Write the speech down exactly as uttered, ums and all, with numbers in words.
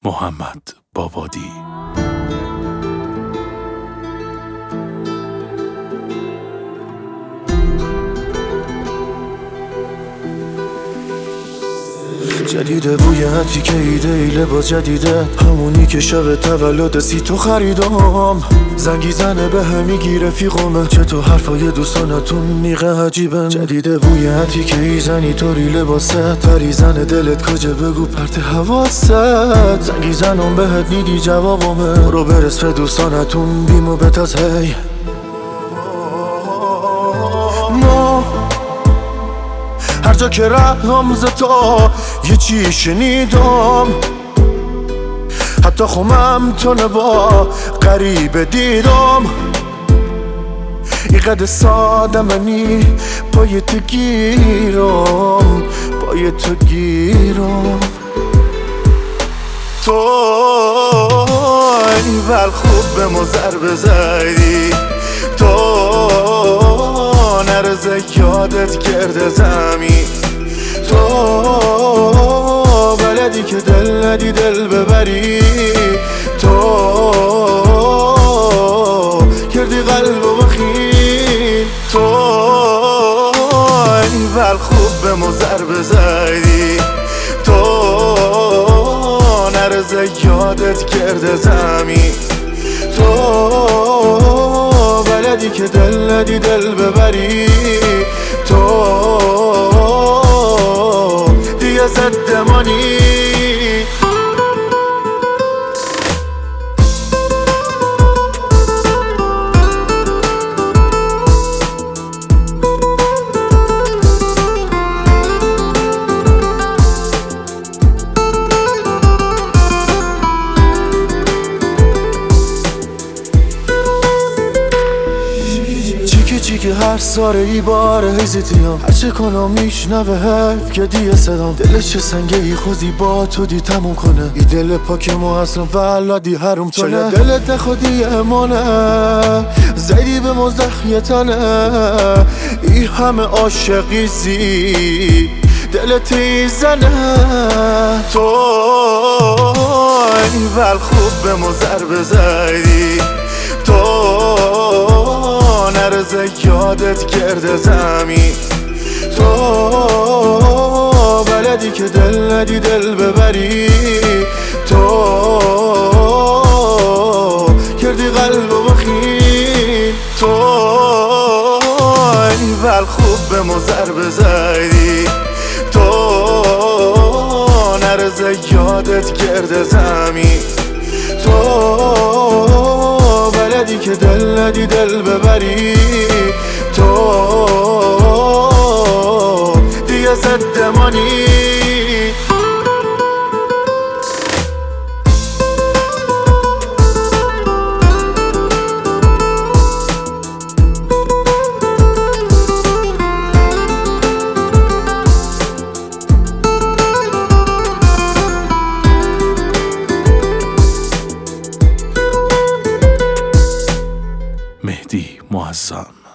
محمد بابادی. جدیده بوی عطری که ایده ای لباس جدیده، همونی که شب تولد سی تو خریدم. زنگی زنه به هم میگیره فیقمه، چطور حرفای دوستانتون میقه عجیبن. جدیده بوی عطری که ای زنی طوری لباسه، پری زنه دلت کجه بگو پرت حواست. زنگی زنم بهت میدی جوابمه، برو برس به دوستانتون بیمو بتاز هی. ما هر جا که رفتم ز تو یه چی شنیدم، حتی خمم تو نبا غریبه دیدم. ای قد ساده منی پای تو گیرم، پای تو گیرم. تو اینول خوب به ما ضربه زدی، تو نرزه یادت کرده زمین. تو بلدی که دل ندی دل ببری، تو کردی قلبو بخی. تو اینول خوب به ما ضربه زدی، تو نرزه یادت کرده زمین. تو بلدی که دل ندی دل ببری، تو دیگه زدمانی. چی که هر ساره ای باره هیزیتیم، هرچه کنم میشنوه حرف که دیگه صدام. دلش چه سنگه ای خودی با تو دی تموم کنه، ای دل پاک ما اصلا ولادی حروم تونه. شاید دلت نخودی امانه زیدی به مزدخیتنه، ای همه عاشقی زی دلت ایزنه. تو اینول خوب به ما ضربه زدی، تو نرزه یادت کرده زمین. تو بلدی که دل ندی دل ببری، تو کردی قلبو بخی. تو اینول خوب به ما ضربه زدی، تو نرزه یادت کرده زمین. تو بلدی که دل ندی دل ببری، تو دیگه زدمانی. مهدی معظم.